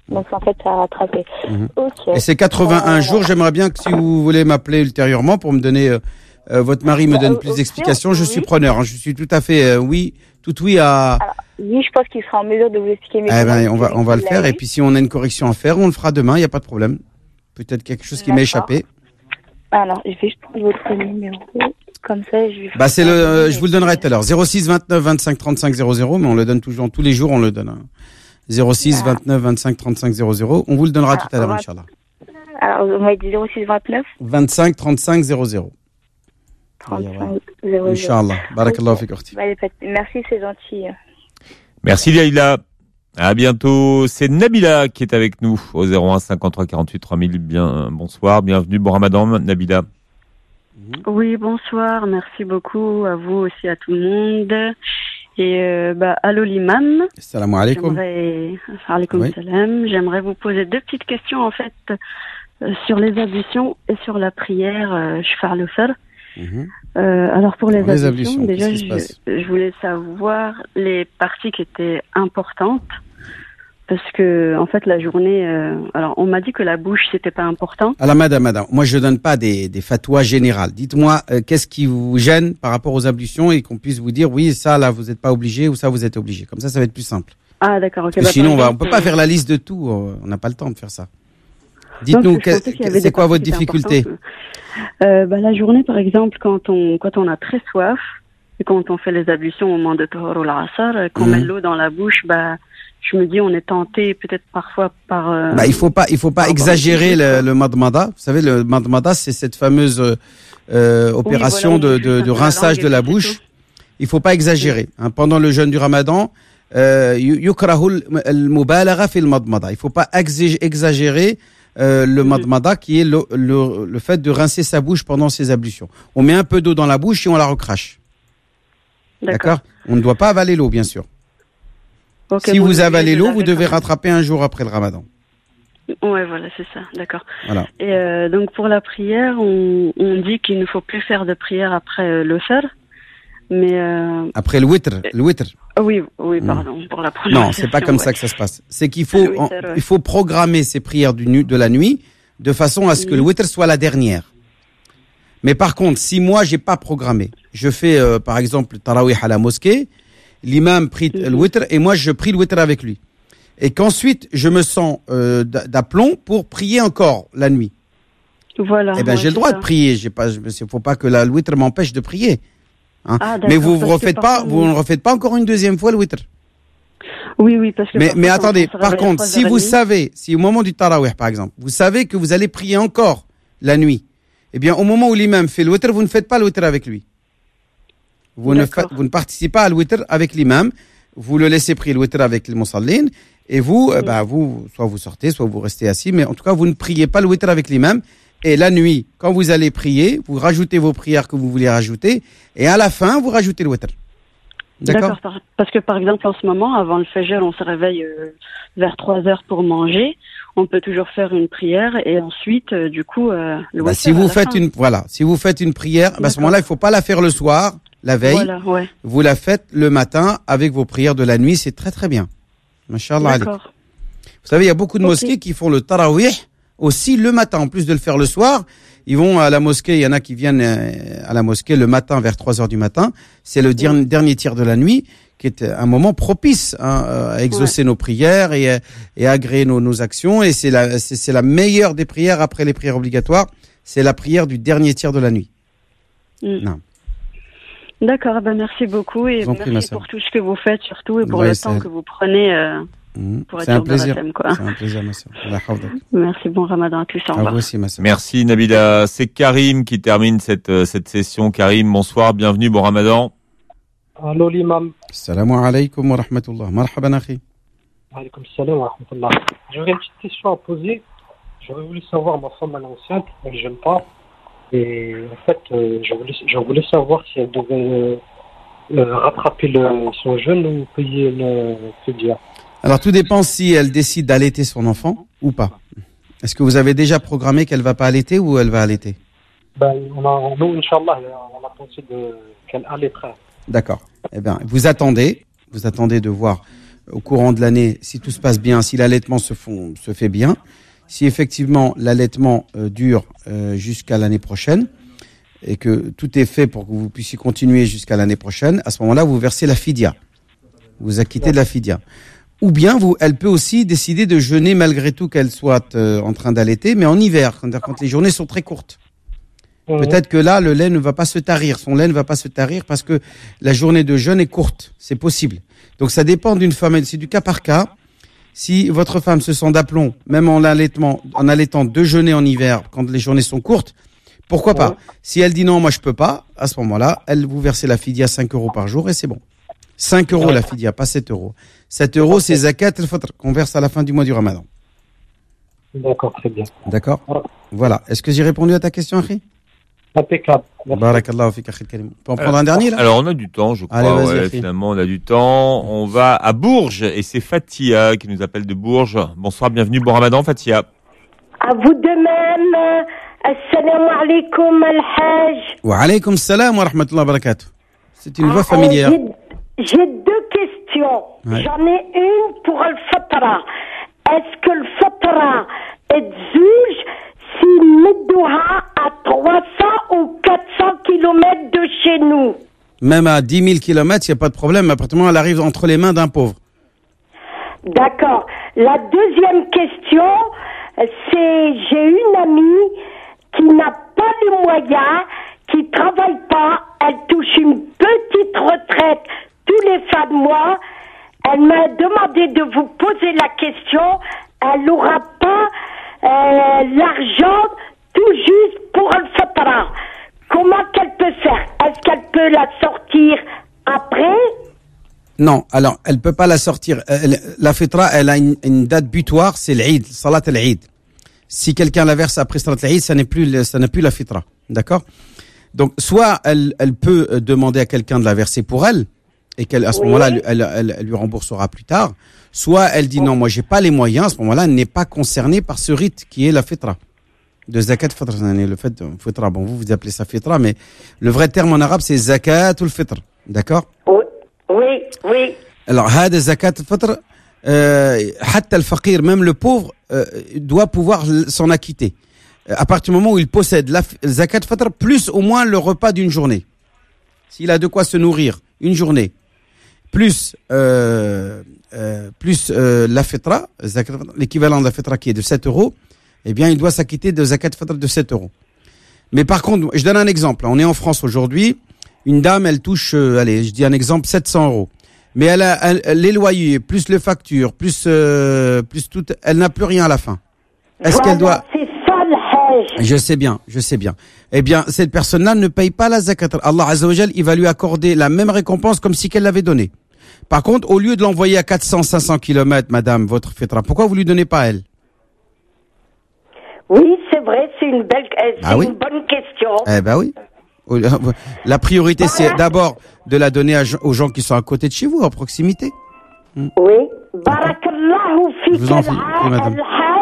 Donc en fait, ça a rattrapé. Okay. Et ces 81 jours, j'aimerais bien que si vous voulez m'appeler ultérieurement pour me donner, votre mari me donne plus d'explications, je suis preneur. Hein, je suis tout à fait oui à... Alors, oui, je pense qu'il sera en mesure de vous expliquer. On va le faire. Et puis si on a une correction à faire, on le fera demain, il n'y a pas de problème. Peut-être quelque chose qui m'est échappé. Alors, je vais juste prendre votre numéro. Comme ça, je vais... je vous le donnerai tout à l'heure. 06 29 25 35 00, mais on le donne toujours, tous les jours, on le donne. 06 29 25 35 00. On vous le donnera tout à l'heure, Inch'Allah. Alors, vous m'avez dit 06 29 25 35 00. 35 00. Inch'Allah. Barakallahu fik, ukhti. Merci, c'est gentil. Merci, Laïla. À bientôt. C'est Nabila qui est avec nous au 01 53 48 3000. Bonsoir, bienvenue, bon Ramadan, Nabila. Oui, bonsoir. Merci beaucoup à vous aussi, à tout le monde. Et allô l'imam. Salam alaikum. Salam. J'aimerais vous poser 2 petites questions en fait sur les ablutions et sur la prière. Je fais le faire. Alors pour les ablutions, déjà je voulais savoir les parties qui étaient importantes. Parce que, en fait, la journée, alors, on m'a dit que la bouche, c'était pas important. Alors, madame, moi, je donne pas des fatwas générales. Dites-moi, qu'est-ce qui vous gêne par rapport aux ablutions et qu'on puisse vous dire, oui, ça, là, vous n'êtes pas obligé ou ça, vous êtes obligé. Comme ça va être plus simple. Ah, d'accord, ok. Sinon, on peut pas faire la liste de tout. On n'a pas le temps de faire ça. Dites-nous, c'est quoi votre difficulté? La journée, par exemple, quand on a très soif et quand on fait les ablutions au moment de Tahor ou l'Asr, qu'on met l'eau dans la bouche, je me dis, on est tenté peut-être parfois par... il faut pas exagérer le madmada. Vous savez, le madmada, c'est cette fameuse opération de rinçage de la bouche. Il faut pas exagérer. Hein. Pendant le jeûne du Ramadan, yukrahul al-mubalagha fi al-madmada. Il faut pas exagérer le madmada, qui est le fait de rincer sa bouche pendant ses ablutions. On met un peu d'eau dans la bouche et on la recrache. D'accord. On ne doit pas avaler l'eau, bien sûr. Okay, si vous avalez l'eau, vous devez rattraper un jour après le Ramadan. Ouais, voilà, c'est ça, d'accord. Voilà. Et donc pour la prière, on dit qu'il ne faut plus faire de prière après le fer, mais après le witr. Oui, pardon, pour la première. Non, c'est pas comme ça que ça se passe. C'est qu'il faut il faut programmer ses prières de la nuit de façon à ce que le witr soit la dernière. Mais par contre, si moi j'ai pas programmé, je fais par exemple tarawih à la mosquée, l'imam prie le witr et moi je prie le witr avec lui. Et qu'ensuite je me sens d'aplomb pour prier encore la nuit. Voilà. Eh ben j'ai le droit de prier, il faut pas que le witr m'empêche de prier. Hein. Mais vous ne refaites pas encore une deuxième fois le witr. Oui, parce que mais attendez, par contre, si vous savez, si au moment du tarawih par exemple, vous savez que vous allez prier encore la nuit, eh bien au moment où l'imam fait le witr, vous ne faites pas le witr avec lui. Vous ne participez pas à le witr avec l'imam, vous le laissez prier le witr avec le musallin, et vous, soit vous sortez, soit vous restez assis, mais en tout cas, vous ne priez pas le witr avec l'imam. Et la nuit, quand vous allez prier, vous rajoutez vos prières que vous voulez rajouter, et à la fin, vous rajoutez le witr. D'accord. Parce que par exemple, en ce moment, avant le fajr, on se réveille vers 3h pour manger. On peut toujours faire une prière et ensuite, du coup, le witr. Si vous faites une prière, à ce moment-là, il faut pas la faire le soir, la veille. Voilà, ouais. Vous la faites le matin avec vos prières de la nuit, c'est très très bien. Masha'Allah. D'accord. Vous savez, il y a beaucoup de mosquées qui font le tarawih aussi le matin. En plus de le faire le soir, ils vont à la mosquée. Il y en a qui viennent à la mosquée le matin vers 3h du matin. C'est le dernier tiers de la nuit, qui est un moment propice à exaucer nos prières et à agréer nos actions. Et c'est la meilleure des prières après les prières obligatoires. C'est la prière du dernier tiers de la nuit. Non. D'accord, merci beaucoup et merci pour tout ce que vous faites surtout et pour le temps que vous prenez pour être un plaisir. C'est un plaisir, ma sœur. Merci, bon Ramadan à tous. Au revoir. À vous aussi, ma sœur. Merci Nabila. C'est Karim qui termine cette session. Karim, bonsoir, bienvenue, bon Ramadan. Allô l'imam. Assalamu alaikum wa rahmatullah. Marhaban akhi. Alaikum salam wa rahmatullah. J'aurais une petite question à poser. J'aurais voulu savoir, ma femme elle est enceinte, elle ne jeûne pas. Et en fait, je voulais savoir si elle devait rattraper son jeûne ou payer le fidya. Alors tout dépend si elle décide d'allaiter son enfant ou pas. Est-ce que vous avez déjà programmé qu'elle va pas allaiter ou elle va allaiter? Nous, Inch'Allah, on a pensé qu'elle allaitera. D'accord. Eh bien, vous attendez de voir au courant de l'année, si tout se passe bien, si l'allaitement se fait bien, si effectivement l'allaitement dure jusqu'à l'année prochaine et que tout est fait pour que vous puissiez continuer jusqu'à l'année prochaine, à ce moment-là, vous versez la fidia. Vous acquittez de la fidia. Ou bien, elle peut aussi décider de jeûner malgré tout qu'elle soit en train d'allaiter, mais en hiver, quand les journées sont très courtes. Peut-être que là, le lait ne va pas se tarir. Son lait ne va pas se tarir parce que la journée de jeûne est courte. C'est possible. Donc, ça dépend d'une femme. C'est du cas par cas. Si votre femme se sent d'aplomb, même en allaitant de jeûner en hiver, quand les journées sont courtes, pourquoi pas? Si elle dit non, moi je peux pas, à ce moment-là, elle vous versez la fidia 5 € par jour et c'est bon. 5 € la fidia, pas 7 €. 7 €, c'est zakat al-fitr qu'on verse à la fin du mois du Ramadan. D'accord, très bien. D'accord. Voilà. Est-ce que j'ai répondu à ta question, Akhi? Impeccable. Barakallahu fik, Akhi Karim. On peut en prendre un dernier, là? Alors, on a du temps, je crois. Allez, finalement, on a du temps. On va à Bourges et c'est Fatia qui nous appelle de Bourges. Bonsoir, bienvenue, bon Ramadan, Fatia. À vous de même. Assalamu alaikum, al-Hajj. Wa alaykum salam wa rahmatullahi wa barakatuh. C'est une voix familière. J'ai deux questions. Ouais. J'en ai une pour al-Fatra. Est-ce que le Fatra est zouj si Meddouha à 300 ou 400 km de chez nous? Même à 10 000 km, il n'y a pas de problème. L'appartement, elle arrive entre les mains d'un pauvre. D'accord. La deuxième question, c'est j'ai une amie qui n'a pas les moyens, qui travaille pas, elle touche une petite retraite tous les fins de mois. Elle m'a demandé de vous poser la question. Elle n'aura pas l'argent tout juste pour le fatra. Comment qu'elle peut faire? Est-ce qu'elle peut la sortir après? Non, alors elle peut pas la sortir. La fitra, elle a une date butoir, c'est l'Eid, Salat al-Eid. Si quelqu'un la verse après Salat al-Eid, ça n'est plus la fitra, d'accord? Donc soit elle peut demander à quelqu'un de la verser pour elle et qu'elle à ce moment-là elle lui remboursera plus tard. Soit elle dit non, moi j'ai pas les moyens. À ce moment-là, elle n'est pas concernée par ce rite qui est la fitra de zakat fitra. Le fait de fitra, bon vous appelez ça fitra, mais le vrai terme en arabe c'est zakatul fitr, d'accord? Oui. Alors hada zakat fitr, hatta al-faqir, même le pauvre doit pouvoir s'en acquitter. À partir du moment où il possède la zakat fitr plus au moins le repas d'une journée. S'il a de quoi se nourrir une journée, plus la fitra, l'équivalent de la fitra qui est de 7 €, eh bien il doit s'acquitter de zakat fitr de 7 €. Mais par contre, je donne un exemple. On est en France aujourd'hui, une dame, elle touche, allez, je dis un exemple, 700 €. Mais elle a les loyers, plus les factures, plus tout, elle n'a plus rien à la fin. Est-ce qu'elle doit... Je sais bien. Eh bien, cette personne-là ne paye pas la zakat. Allah Azza wa Jal, il va lui accorder la même récompense comme si qu'elle l'avait donnée. Par contre, au lieu de l'envoyer à 400-500 km, madame, votre fitra, pourquoi vous lui donnez pas à elle? Oui, c'est vrai, c'est une bonne question. Eh ben oui. La priorité, c'est d'abord de la donner aux gens qui sont à côté de chez vous, à proximité. Oui. Barakallahu fik al-Hajj.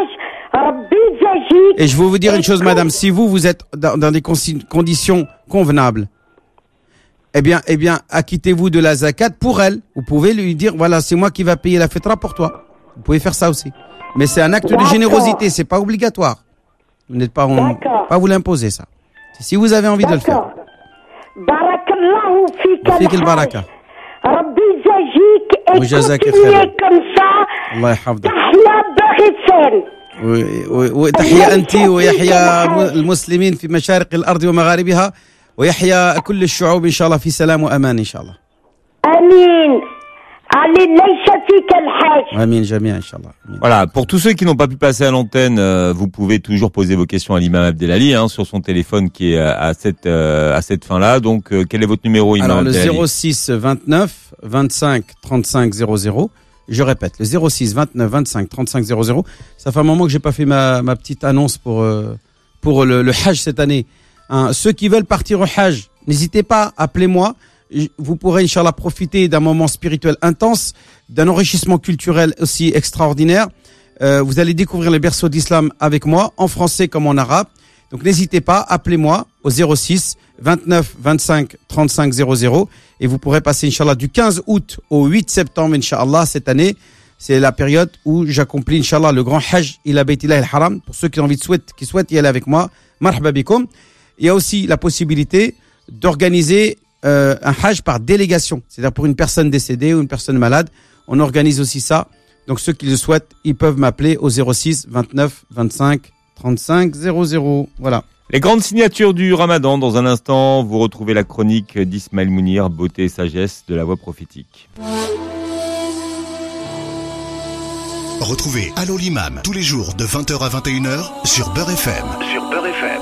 Et je veux vous dire une chose, madame, si vous êtes dans des conditions convenables, eh bien, acquittez-vous de la zakat pour elle. Vous pouvez lui dire, voilà, c'est moi qui va payer la fitra pour toi. Vous pouvez faire ça aussi. Mais c'est un acte de générosité, c'est pas obligatoire. Vous n'êtes pas, pas vous l'imposer, ça. C'est si vous avez envie de le faire. Barakallahu fik al-baraka. Rabbi yajik et continuez comme ça. Allah yahfadh. Tahya Baghisen. وتحيا أنت ويحيا المسلمين في مشارق الأرض ومغاربها ويحيا كل الشعوب إن شاء الله في سلام وأمان إن شاء الله. آمين. ليس فيك الحاج. آمين جميعا إن شاء الله. Voilà, pour tous ceux qui n'ont pas pu passer à l'antenne, vous pouvez toujours poser vos questions à l'imam Abdelali sur son téléphone qui est à cette fin-là. Donc, quel est votre numéro, imam Abdelali? Alors, le 06 29 25 35 00. Je répète, le 06 29 25 35 00. Ça fait un moment que j'ai pas fait ma petite annonce pour le Hajj cette année. Ceux qui veulent partir au Hajj, n'hésitez pas, appelez-moi. Vous pourrez, Inch'Allah, profiter d'un moment spirituel intense, d'un enrichissement culturel aussi extraordinaire. Vous allez découvrir les berceaux d'islam avec moi, en français comme en arabe. Donc n'hésitez pas, appelez-moi au 06 29 25 35 00 et vous pourrez passer, Inch'Allah, du 15 août au 8 septembre, Inch'Allah, cette année. C'est la période où j'accomplis, Inch'Allah, le grand Hajj ila Baytillah al-Haram. Pour ceux qui ont envie qui souhaitent y aller avec moi, marhaba bikoum. Il y a aussi la possibilité d'organiser un Hajj par délégation. C'est-à-dire pour une personne décédée ou une personne malade. On organise aussi ça. Donc ceux qui le souhaitent, ils peuvent m'appeler au 06 29 25 35 00. Voilà. Les grandes signatures du Ramadan. Dans un instant, vous retrouvez la chronique d'Ismaël Mounir, beauté et sagesse de la voix prophétique. Retrouvez Allô l'imam tous les jours de 20h à 21h sur Beurre FM.